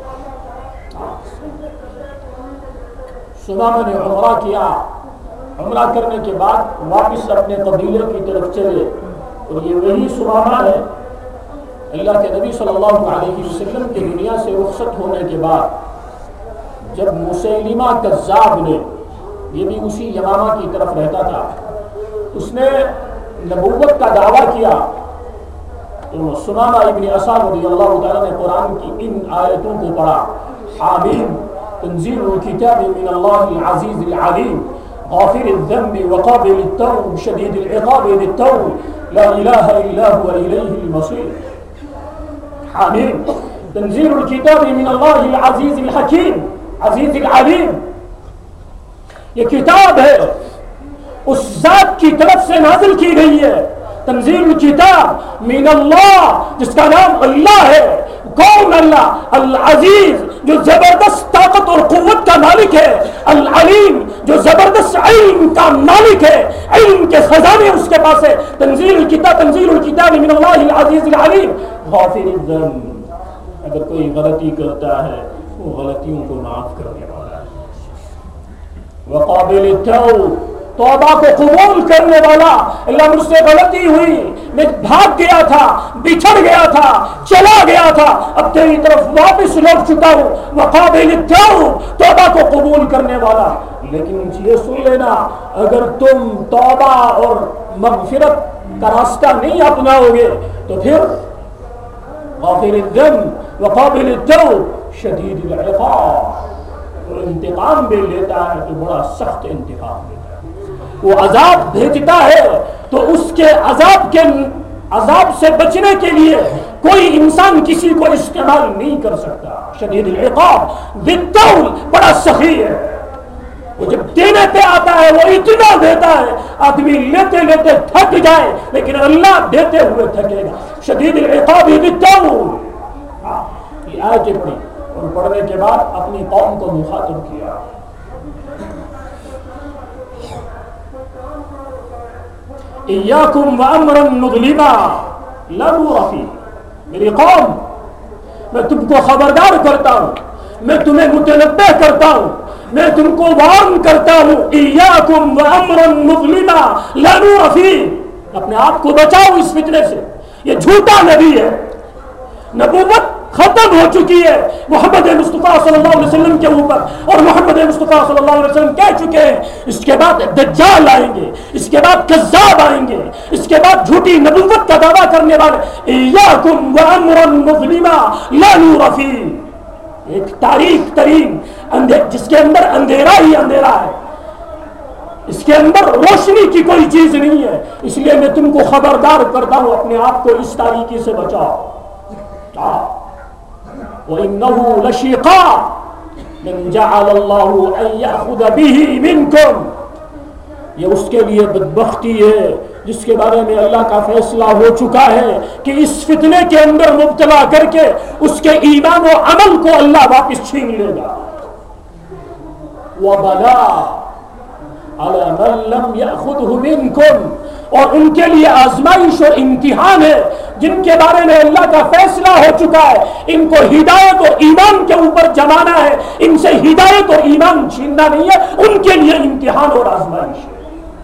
سمامہ نے عمرہ کیا. عمرہ کرنے کے بعد واپس اپنے قبیلے کی طرف چلے، اور یہ وہی سمامہ ہے اللہ کے نبی صلی اللہ علیہ وسلم کی دنیا سے رخصت ہونے کے بعد جب مسیلمہ کذاب نے، یہ بھی اسی یمامہ کی طرف رہتا تھا، اس نے نبوت کا دعویٰ کیا، تو سمامہ ابن اساد رضی اللہ تعالیٰ نے قرآن کی ان آیتوں کو پڑھا. حامیم تنزیل الکتاب من اللہ العزیز العلیم غافر الذنب وقابل التوب شدید العقاب ذی الطول لا الہ الا هو الیہ المصیر. حامیم تنزیل الکتاب من اللہ العزیز الحکیم عزیز العلیم، یہ کتاب ہے اس ذات کی طرف سے نازل کی گئی ہے. تنزیل الکتاب من اللہ، جس کا نام اللہ ہے. کون اللہ؟ العزیز جو زبردست طاقت اور قوت کا مالک ہے، العلیم جو زبردست علم کا مالک ہے، علم کے خزانے اس کے پاس ہے. تنزیل الکتاب تنزیل الکتاب من اللہ العزیز العلیم غافر الذنب، اگر کوئی غلطی کرتا ہے وہ غلطیوں کو معاف کرنے والا ہے. وقابل التوب، توبہ کو قبول کرنے والا. اللہ مجھ سے غلطی ہوئی، میں بھاگ گیا تھا، بچھڑ گیا تھا، چلا گیا تھا، اب تیری طرف واپس لوٹ چکا ہوں. وقابل التوب، توبہ کو قبول کرنے والا. لیکن یہ سن لینا، اگر تم توبہ اور مغفرت کا راستہ نہیں اپناؤ گے تو پھر غافر الذنب وقابل التوب شدید العقاب، اور انتقام بھی لیتا ہے تو بڑا سخت انتقام لیتا ہے۔ وہ عذاب بھیجتا ہے تو اس کے عذاب کے عذاب سے بچنے کے لیے کوئی انسان کسی کو استعمال نہیں کر سکتا۔ شدید العقاب بالطول، بڑا سخی ہے، وہ جب دینے پہ آتا ہے وہ اتنا دیتا ہے آدمی لیتے لیتے تھک جائے، لیکن اللہ دیتے ہوئے تھکے گا۔ شدید العقاب بالطول، یہ آیتیں پڑھی اور پڑھنے کے بعد اپنی قوم کو مخاطب کیا۔ ایاکم وامرا مظلما لا نور فیہ، میری قوم میں تم کو خبردار کرتا ہوں، میں تمہیں متنبہ کرتا ہوں، میں تم کو وارن کرتا ہوں، ایاکم وامرا مظلما لا نور فیہ، اپنے آپ کو بچاؤ اس فتنے سے۔ یہ جھوٹا نبی ہے، نبوت ختم ہو چکی ہے محمد مصطفیٰ صلی اللہ علیہ وسلم کے اوپر، اور محمد مصطفیٰ صلی اللہ علیہ وسلم کہہ چکے ہیں اس کے بعد دجال آئیں گے، اس کے بعد کذاب آئیں گے، اس کے بعد جھوٹی نبوت کا دعویٰ کرنے والے۔ ایاکم وامرا مظلما لا نور فیہ، ایک تاریک ترین جس کے اندر اندھیرا ہی اندھیرا ہے، اس کے اندر روشنی کی کوئی چیز نہیں ہے، اس لیے میں تم کو خبردار کرتا ہوں اپنے آپ کو اس تاریکی سے بچاؤ۔ وَإِنَّهُ لَشِقَاءٌ مَنْ جَعَلَ اللَّهُ أَنْ يَأْخُذَ بِهِ مِنْكُمْ، یہ اس کے لیے بدبختی ہے جس کے بارے میں اللہ کا فیصلہ ہو چکا ہے کہ اس فتنے کے اندر مبتلا کر کے اس کے ایمان و عمل کو اللہ واپس چھین لے گا۔ وَبَلَا عَلَى مَنْ لَمْ يَأْخُذْهُ مِنْكُمْ، اور ان کے لیے آزمائش اور امتحان ہے جن کے بارے میں اللہ کا فیصلہ ہو چکا ہے ان کو ہدایت اور ایمان کے اوپر جمانا ہے، ان سے ہدایت اور ایمان چھیننا نہیں ہے، ان کے لیے امتحان اور آزمائش ہے۔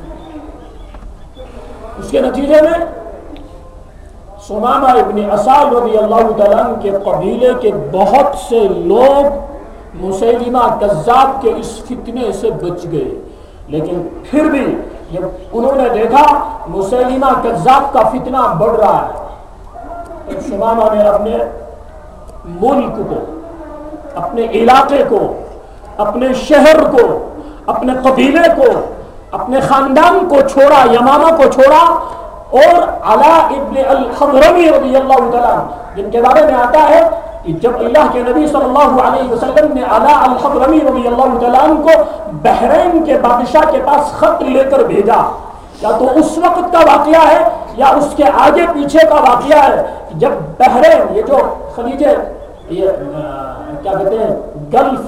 اس کے نتیجے میں سمامہ ابن اسال رضی اللہ تعالیٰ عنہ کے قبیلے کے بہت سے لوگ مسیلمہ کذاب کے اس فتنے سے بچ گئے، لیکن پھر بھی جب انہوں نے دیکھا مسیلمہ کذاب کا فتنہ بڑھ رہا ہے، سمامہ نے اپنے ملک کو، اپنے علاقے کو، اپنے شہر کو، اپنے قبیلے کو، اپنے خاندان کو چھوڑا، یمامہ کو چھوڑا، اور علاء ابن الحضرمی رضی اللہ تعالیٰ جن کے بارے میں آتا ہے کہ جب اللہ کے نبی صلی اللہ علیہ وسلم نے علاء الحضرمی رضی اللہ تعالیٰ عنہ کو بحرین کے بادشاہ کے پاس خط لے کر بھیجا، یا تو اس وقت کا واقعہ ہے یا اس کے آگے پیچھے کا واقعہ ہے، جب بحرین، یہ جو خلیج، یہ کیا کہتے ہیں گلف،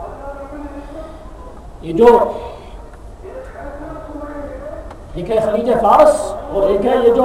یہ جو ایک ہے خلیج فارس اور ایک ہے یہ جو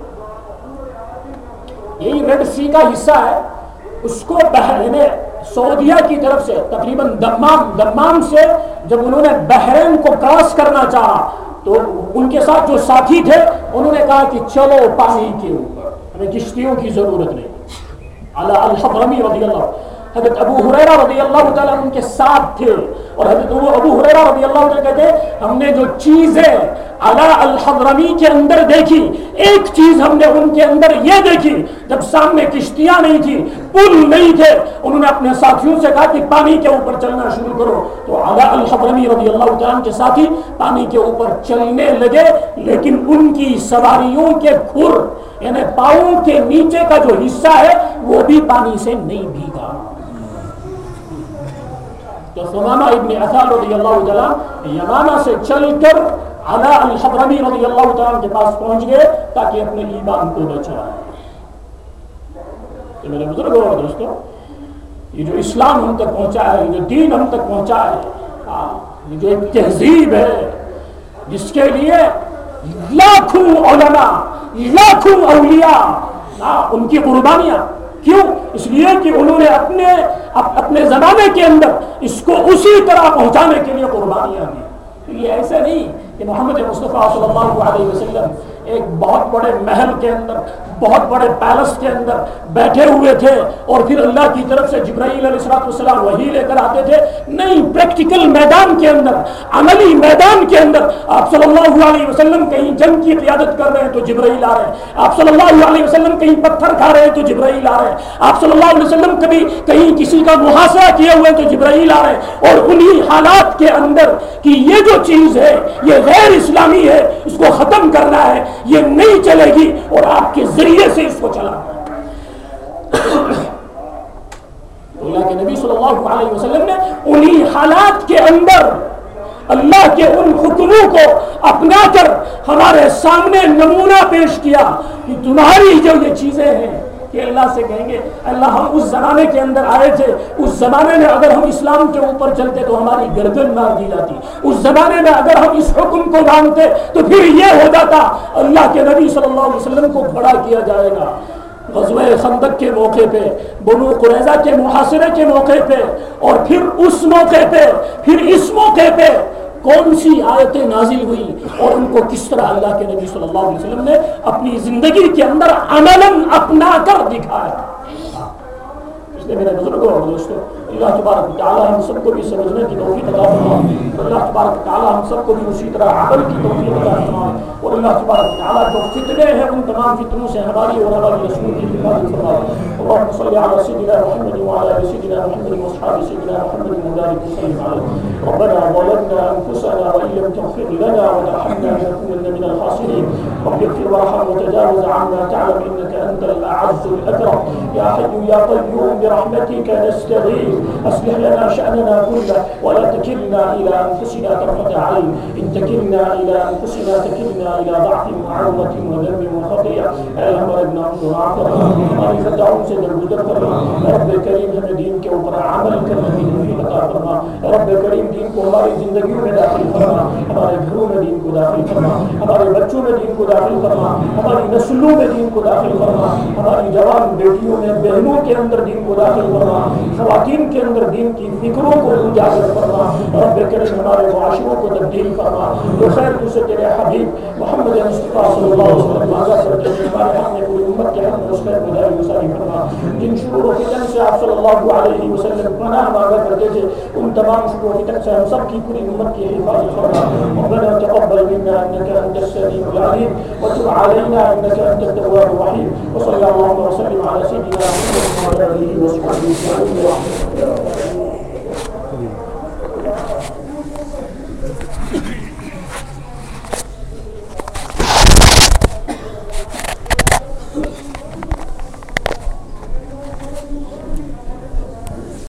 یہی ریڈ سی کا حصہ ہے، اس کو بحرین سعودیہ کی طرف سے تقریباً دمام دمام سے جب انہوں نے بحرین کو کراس کرنا چاہا تو ان کے ساتھ جو ساتھی تھے انہوں نے کہا کہ چلو پانی کے اوپر، ہمیں کشتیوں کی ضرورت نہیں۔ علاء الحضرمی رضی اللہ، حضرت ابو ہریرہ رضی اللہ تعالیٰ ان کے ساتھ تھے، اور حضرت ابو ہریرہ رضی اللہ تعالیٰ کہتے ہیں ہم نے جو چیزیں علاء الحضرمی کے اندر دیکھی، ایک چیز ہم نے ان کے اندر یہ دیکھی، جب سامنے کشتیاں نہیں تھی، پل نہیں تھے، انہوں نے اپنے ساتھیوں سے کہا کہ پانی کے اوپر چلنا شروع کرو، تو علاء الحضرمی رضی اللہ تعالیٰ کے ساتھی پانی کے اوپر چلنے لگے، لیکن ان کی سواریوں کے کھر یعنی پاؤں کے نیچے کا جو حصہ ہے وہ بھی پانی سے نہیں بھیگا۔ تو سمامہ ابن اسال رضی اللہ تعالیٰ یمامہ سے چل کر علاء الحضرمی رضی اللہ تعالیٰ کے پاس پہنچ گئے تاکہ اپنے ایمان کو بچائیں۔ تو میرے بزرگوں اور دوستوں، یہ جو اسلام ہم تک پہنچا ہے، یہ جو دین ہم تک پہنچا ہے، یہ جو ایک تہذیب ہے جس کے لیے لاکھوں علماء، لاکھوں اولیاء، ان کی قربانیاں، کیوں؟ اس لیے کہ انہوں نے اپنے اپنے زمانے کے اندر اس کو اسی طرح پہنچانے کے لیے قربانیاں دی۔ یہ ایسا نہیں کہ محمد مصطفیٰ صلی اللہ علیہ وسلم ایک بہت بڑے محل کے اندر, بہت بڑے پیلس کے اندر بیٹھے ہوئے تھے اور پھر اللہ کی طرف سے جبرائیل علیہ السلام وحی لے کر آتے تھے. نہیں, پریکٹیکل میدان کے اندر, عملی میدان کے اندر آپ صلی اللہ علیہ وسلم کہیں جنگ کی قیادت کر رہے ہیں تو جبرائیل آ رہے ہیں, آپ صلی اللہ علیہ وسلم کہیں پتھر کھا رہے ہیں تو جبرائیل آ رہے ہیں, آپ صلی اللہ علیہ وسلم کبھی کہیں کسی کا محاصرہ کیے ہوئے تو جبرائیل آ رہے ہیں. اور انہی حالات کے اندر کہ یہ جو چیز ہے یہ غیر اسلامی ہے, اس کو ختم کرنا ہے, یہ نہیں چلے گی اور آپ کے ذریعے سے اس کو چلانا ہے. اللہ کے نبی صلی اللہ علیہ وسلم نے انہی حالات کے اندر اللہ کے ان حکموں کو اپنا کر ہمارے سامنے نمونہ پیش کیا کہ تمہاری جو یہ چیزیں ہیں کہ اللہ سے کہیں گے اللہ ہم اس زمانے کے اندر آئے تھے, اس زمانے میں اگر ہم اسلام کے اوپر چلتے تو ہماری گردن مار دی جاتی, اس زمانے میں اگر ہم اس حکم کو مانتے تو پھر یہ ہو جاتا. اللہ کے نبی صلی اللہ علیہ وسلم کو کھڑا کیا جائے گا غزوہ خندق کے موقع پہ, بنو قریظہ کے محاصرے کے موقع پہ, اور پھر اس موقع پہ, پھر اس موقع پہ کون سی آیتیں نازل ہوئی اور ان کو کس طرح اللہ کے نبی صلی اللہ علیہ وسلم نے اپنی زندگی کے اندر عملاً اپنا کر دکھایا. اس لیے میرے بزرگوں اور دوستوں, اللہ تبارک تعالیٰ ہم سب کو بھی سمجھنے کی توفیق عطا فرمائے, اللہ تبارک تعالیٰ ہم سب کو بھی اسی طرح عمل کی توفیق عطا فرمائے, اور اللہ تبارک تعالیٰ جو فتنے ہیں ان تمام فتنوں سے ہماری اور ہماری رسول کی حفاظت فرمائے. اللهم صل على سيدنا محمد وعلى ال سيدنا محمد واصحاب سيدنا محمد وبارك وسلم عليه. ربنا ظلمنا انفسنا وان لم تغفر لنا وترحمنا لنكونن من الخاسرين. رب اغفر وارحم وتجاوز عنا, تعلم انك انت الاعز الاكرم. يا حي يا قيوم برحمتك نستغيث, اصلح لنا شأننا كله ولا تكلنا الى انفسنا طرفة عين, ان تكلنا الى انفسنا تكلنا الى ضعف وعوة وذنب وخطيئة. اے ہمارے گناہوں کو معاف کرنا, ہماری خطاؤں سے درگزر کرنا. رب کریم ہمیں دین کے اوپر عمل کرنے کی توفیق عطا فرما. رب کریم دین کو ہماری زندگیوں میں داخل فرما, ہمارے گھروں میں دین کو داخل فرما, ہمارے بچوں میں دین کو داخل فرما, ہماری نسلوں میں دین کو داخل فرما, ہماری جوان بیٹیوں میں بہنوں کے اندر دین کو داخل فرما, خواتین کے اندر دین کی فکروں کو اجاگر فرما. رب کریم ہمارے معاشروں کو تبدیل فرما. جو خیر تو سے تیرے حبیب محمد مصطفیٰ صلی اللہ علیہ وسلم مانگا کرتے ہیں, ہمارے ہم نے پوری امت کے حق میں اس خیر کو دائم مساری فرما. جن شرور و فتن سے آپ صلی اللہ علیہ وسلم پناہ مانگا کرتے تھے, ان تمام شرور و فتن سے ہم سب کی پوری امت کی حفاظت فرما. ربنا تقبل منا انك انت السميع العليم وتب علينا انك انت التواب الرحيم. وصلى الله وسلم على سيدنا محمد وعلى اله وصحبه وسلم.